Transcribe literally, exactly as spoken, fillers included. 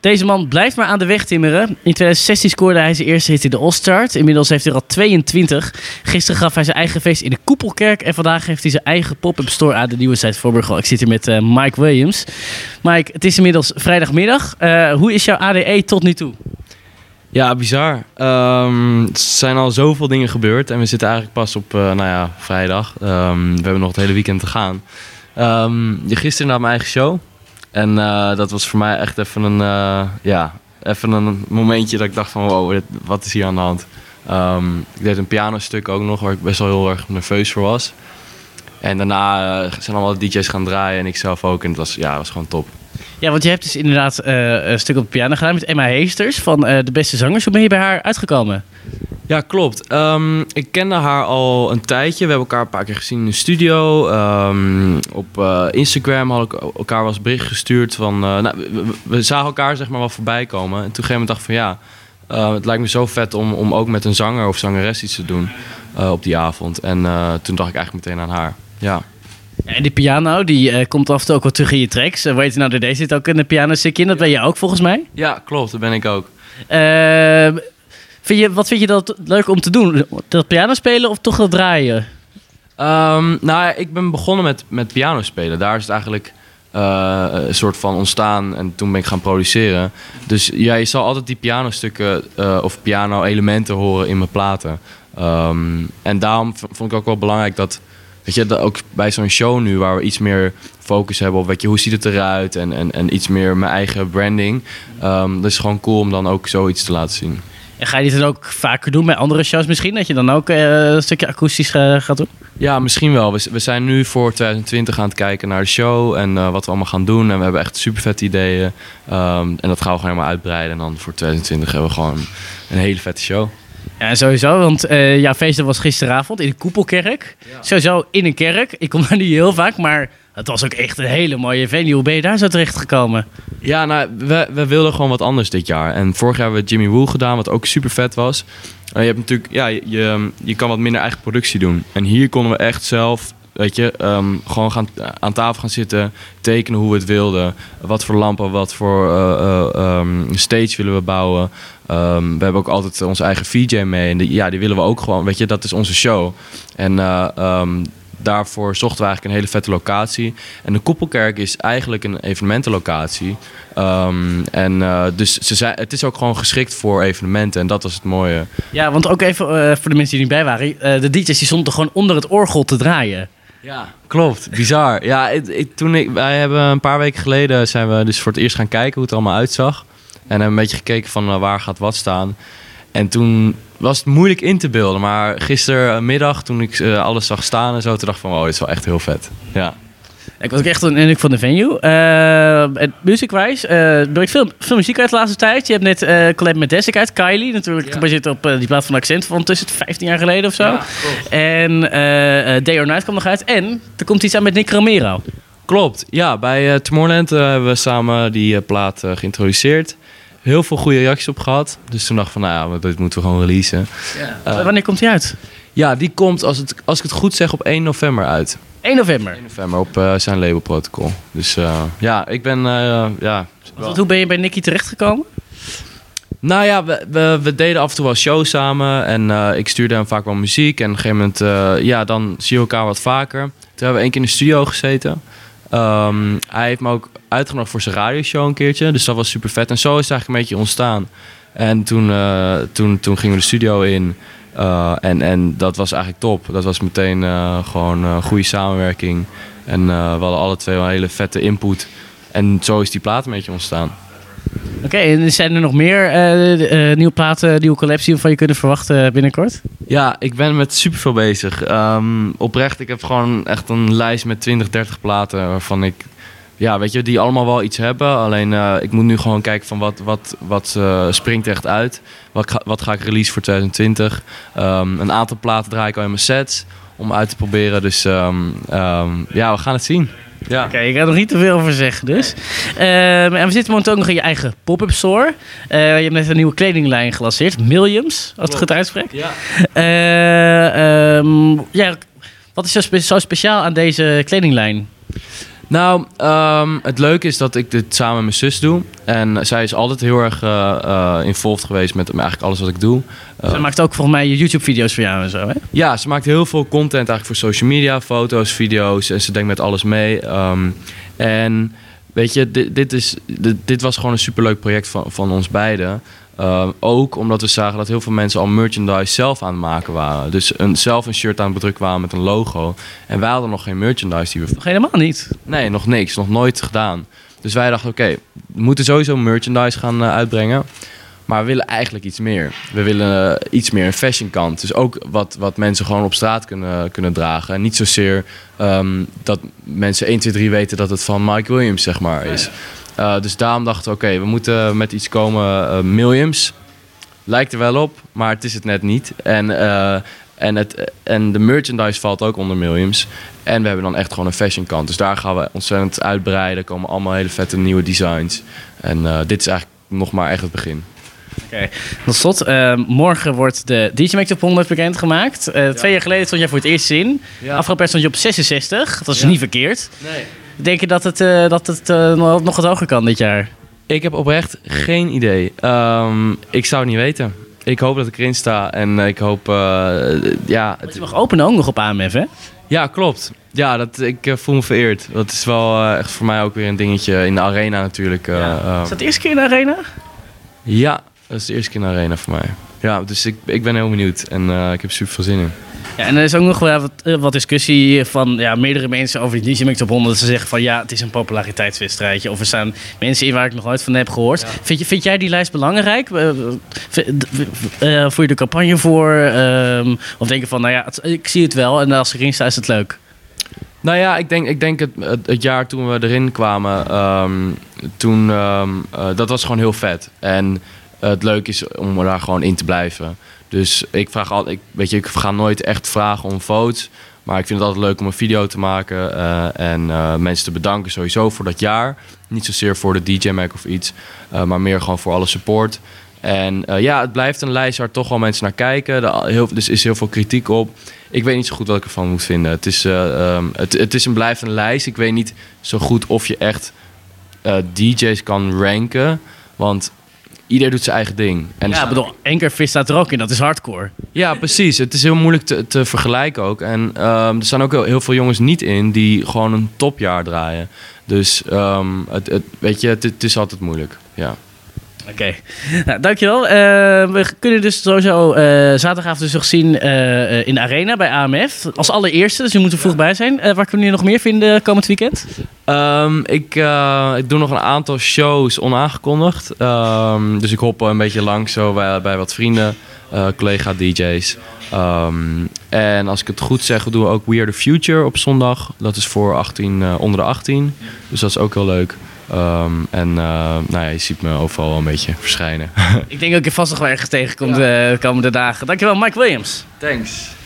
Deze man blijft maar aan de weg timmeren. In twintig zestien scoorde hij zijn eerste hit in de All-Start. Inmiddels heeft hij er al tweeëntwintig. Gisteren gaf hij zijn eigen feest in de Koepelkerk. En vandaag heeft hij zijn eigen pop-up store aan de Nieuwe Zuid-Voorburg. Ik zit hier met uh, Mike Williams. Mike, het is inmiddels vrijdagmiddag. Uh, hoe is jouw A D E tot nu toe? Ja, bizar. Um, er zijn al zoveel dingen gebeurd. En we zitten eigenlijk pas op uh, nou ja, vrijdag. Um, we hebben nog het hele weekend te gaan. Um, gisteren naar mijn eigen show. En uh, dat was voor mij echt even een, uh, ja, even een momentje dat ik dacht van wow, dit, wat is hier aan de hand? Um, ik deed een pianostuk ook nog waar ik best wel heel erg nerveus voor was. En daarna uh, zijn allemaal D J's gaan draaien en ik zelf ook. En het was, ja, was gewoon top. Ja, want je hebt dus inderdaad uh, een stuk op de piano gedaan met Emma Heesters van uh, De Beste Zangers. Hoe ben je bij haar uitgekomen? Ja, klopt. Um, ik kende haar al een tijdje. We hebben elkaar een paar keer gezien in de studio. Um, op uh, Instagram had ik elkaar wel eens bericht gestuurd. Van, uh, nou, we, we zagen elkaar zeg maar wel voorbij komen. En toen ging ik dacht van ja, uh, het lijkt me zo vet om, om ook met een zanger of zangeres iets te doen uh, op die avond. En uh, toen dacht ik eigenlijk meteen aan haar. Ja. Ja, en die piano, die uh, komt af en toe ook wel terug in je tracks. Uh, weet je nou, deze zit ook een pianostukje in. Dat ben je ook volgens mij? Ja, klopt. Dat ben ik ook. Uh, Vind je, wat vind je dat leuk om te doen? Dat piano spelen of toch dat draaien? Um, nou, ik ben begonnen met, met piano spelen. Daar is het eigenlijk uh, een soort van ontstaan en toen ben ik gaan produceren. Dus ja, je zal altijd die pianostukken uh, of piano-elementen horen in mijn platen. Um, en daarom v- vond ik ook wel belangrijk dat, weet je, dat ook bij zo'n show nu waar we iets meer focus hebben op, weet je, hoe ziet het eruit en, en, en iets meer mijn eigen branding. Um, dat is gewoon cool om dan ook zoiets te laten zien. En ga je dit dan ook vaker doen bij andere shows misschien? Dat je dan ook uh, een stukje akoestisch uh, gaat doen? Ja, misschien wel. We, we zijn nu voor twintig twintig aan het kijken naar de show en uh, wat we allemaal gaan doen. En we hebben echt super vette ideeën. Um, en dat gaan we gewoon helemaal uitbreiden. En dan voor twintig twintig hebben we gewoon een hele vette show. Ja, sowieso. Want uh, jouw feest was gisteravond in de Koepelkerk. Ja. Sowieso in een kerk. Ik kom daar niet heel vaak, maar het was ook echt een hele mooie venue. Hoe ben je daar zo terecht gekomen? Ja, nou, we, we wilden gewoon wat anders dit jaar. En vorig jaar hebben we Jimmy Woo gedaan, wat ook super vet was. Uh, je hebt natuurlijk, ja, je, je kan wat minder eigen productie doen. En hier konden we echt zelf, weet je, um, gewoon gaan, aan tafel gaan zitten, tekenen hoe we het wilden. Wat voor lampen, wat voor uh, uh, um, stage willen we bouwen. Um, we hebben ook altijd onze eigen V J mee. En die, ja, die willen we ook gewoon, weet je, dat is onze show. En uh, um, daarvoor zochten we eigenlijk een hele vette locatie. En de Koepelkerk is eigenlijk een evenementenlocatie. Um, en uh, dus ze zei, het is ook gewoon geschikt voor evenementen. En dat was het mooie. Ja, want ook even uh, voor de mensen die niet bij waren. Uh, de D J's die stonden toch gewoon onder het orgel te draaien. Ja, klopt. Bizar. Ja, ik, ik, toen ik, wij hebben een paar weken geleden zijn we dus voor het eerst gaan kijken hoe het er allemaal uitzag. En hebben een beetje gekeken van uh, waar gaat wat staan. En toen was het moeilijk in te beelden. Maar gistermiddag, toen ik uh, alles zag staan en zo, toen dacht ik van, oh, dit is wel echt heel vet. Ja. Ik was ook echt een indruk van de venue. Uh, Music-wise, uh, er brengt veel, veel muziek uit de laatste tijd. Je hebt net uh, collab met Desik uit, Kylie. Natuurlijk ja. gebaseerd op uh, die plaat van Accent van tussen vijftien jaar geleden of zo. Ja, en uh, uh, Day or Night kwam nog uit. En er komt iets aan met Nick Romero. Klopt, ja. Bij uh, Tomorrowland uh, hebben we samen die uh, plaat uh, geïntroduceerd. Heel veel goede reacties op gehad. Dus toen dacht ik van, nou ja, dit moeten we gewoon releasen. Ja. Uh, Wanneer komt die uit? Ja, die komt, als, het, als ik het goed zeg, op één november uit. één november? één november op uh, zijn labelprotocol. Dus uh, ja, ik ben... Uh, ja, Wat, hoe ben je bij Nicky terechtgekomen? Nou ja, we, we, we deden af en toe wel shows samen. En uh, ik stuurde hem vaak wel muziek. En op een gegeven moment, uh, ja, dan zie je elkaar wat vaker. Toen hebben we één keer in de studio gezeten. Um, hij heeft me ook uitgenodigd voor zijn radioshow een keertje. Dus dat was super vet. En zo is het eigenlijk een beetje ontstaan. En toen, uh, toen, toen gingen we de studio in. Uh, en, en dat was eigenlijk top. Dat was meteen uh, gewoon een uh, goede samenwerking. En uh, we hadden alle twee wel een hele vette input. En zo is die plaat een beetje ontstaan. Oké, okay, en zijn er nog meer uh, uh, nieuwe platen, nieuwe collabs die we van je kunnen verwachten binnenkort? Ja, ik ben met superveel bezig. Um, oprecht, ik heb gewoon echt een lijst met twintig, dertig platen waarvan ik... Ja, weet je, die allemaal wel iets hebben. Alleen uh, ik moet nu gewoon kijken van wat, wat, wat uh, springt echt uit. Wat ga, wat ga ik release voor twintig twintig? Um, een aantal platen draai ik al in mijn sets om uit te proberen. Dus um, um, ja, we gaan het zien. Ja. Oké, okay, ik ga er nog niet te veel over zeggen dus. Uh, en we zitten momenteel ook nog in je eigen pop-up store. Uh, je hebt net een nieuwe kledinglijn gelanceerd. Milliams, als ik het goed uitspreek. Ja. Uh, um, ja, wat is zo, spe- zo speciaal aan deze kledinglijn? Nou, um, het leuke is dat ik dit samen met mijn zus doe. En zij is altijd heel erg uh, uh, involved geweest met eigenlijk alles wat ik doe. Uh, Ze maakt ook volgens mij YouTube-video's voor jou en zo, hè? Ja, ze maakt heel veel content eigenlijk voor social media, foto's, video's. En ze denkt met alles mee. Um, en weet je, dit, dit, is, dit, dit was gewoon een superleuk project van, van ons beiden. Uh, ook omdat we zagen dat heel veel mensen al merchandise zelf aan het maken waren. Dus een, zelf een shirt aan het bedrukken waren met een logo. En wij hadden nog geen merchandise die we... Nog helemaal niet? Nee, nog niks. Nog nooit gedaan. Dus wij dachten, oké, okay, we moeten sowieso merchandise gaan uh, uitbrengen. Maar we willen eigenlijk iets meer. We willen uh, iets meer een fashion kant. Dus ook wat, wat mensen gewoon op straat kunnen, kunnen dragen. En niet zozeer um, dat mensen één, twee, drie weten dat het van Mike Williams, zeg maar, is. Uh, dus daarom dachten we, oké, okay, we moeten met iets komen. Uh, Milliams lijkt er wel op, maar het is het net niet. En, uh, en, het, en de merchandise valt ook onder Milliams. En we hebben dan echt gewoon een fashion kant. Dus daar gaan we ontzettend uitbreiden. Er komen allemaal hele vette nieuwe designs. En uh, dit is eigenlijk nog maar echt het begin. Oké, okay. Tot slot. Uh, morgen wordt de D J Mag Top honderd bekendgemaakt. Uh, ja. Twee jaar geleden stond jij voor het eerst in. Ja. Afgelopen jaar stond je op zesenzestig. Dat is ja. niet verkeerd. Nee. Denk je dat het, uh, dat het uh, nog wat hoger kan dit jaar? Ik heb oprecht geen idee. Um, ik zou het niet weten. Ik hoop dat ik erin sta. En ik hoop... Uh, ja, het... Je mag openen ook nog op A M F, hè? Ja, klopt. Ja, dat, ik uh, voel me vereerd. Dat is wel uh, echt voor mij ook weer een dingetje in de arena natuurlijk. Uh, ja. Is dat de eerste keer in de arena? Ja, dat is de eerste keer in de arena voor mij. Ja, dus ik, ik ben heel benieuwd. En uh, ik heb super veel zin in. Ja, en er is ook nog wel wat, wat discussie van ja, meerdere mensen over die D J Mag Top honderd. Ze zeggen van ja, het is een populariteitswedstrijdje. Of er staan mensen in waar ik nog nooit van heb gehoord. Ja. Vind, je, vind jij die lijst belangrijk? Uh, uh, voer je de campagne voor? Uh, of denk je van nou ja, het, ik zie het wel en als ik erin sta is het leuk? Nou ja, ik denk, ik denk het, het, het jaar toen we erin kwamen, um, toen, um, uh, dat was gewoon heel vet. En uh, het leuk is om er daar gewoon in te blijven. Dus ik vraag altijd, ik, weet je, ik ga nooit echt vragen om votes. Maar ik vind het altijd leuk om een video te maken. Uh, en uh, mensen te bedanken sowieso voor dat jaar. Niet zozeer voor de D J Mag of iets. Uh, maar meer gewoon voor alle support. En uh, ja, het blijft een lijst waar toch wel mensen naar kijken. Er heel, dus is heel veel kritiek op. Ik weet niet zo goed wat ik ervan moet vinden. Het is, uh, um, het, het is een blijvende lijst. Ik weet niet zo goed of je echt uh, D J's kan ranken. Want ieder doet zijn eigen ding. En ja, ik bedoel, Anchorfish staat er ook in. Dat is hardcore. Ja, precies. Het is heel moeilijk te, te vergelijken ook. En um, er staan ook heel, heel veel jongens niet in die gewoon een topjaar draaien. Dus um, het, het, weet je, het, het is altijd moeilijk. Ja. Oké, okay. Nou, dankjewel. Uh, we kunnen dus sowieso uh, zaterdagavond dus nog zien uh, in de arena bij A M F. Als allereerste, dus je moet er vroeg bij zijn. Uh, waar kunnen we nog meer vinden komend weekend? Um, ik, uh, ik doe nog een aantal shows onaangekondigd. Um, dus ik hop een beetje langs zo bij, bij wat vrienden, uh, collega-D J's. Um, en als ik het goed zeg, doen we ook We Are The Future op zondag. Dat is voor achttien, uh, onder de achttien. Dus dat is ook heel leuk. Um, en uh, nou ja, je ziet me overal wel een beetje verschijnen. Ik denk dat ik je vast nog wel ergens tegenkom ja. de komende dagen. Dankjewel, Mike Williams. Thanks.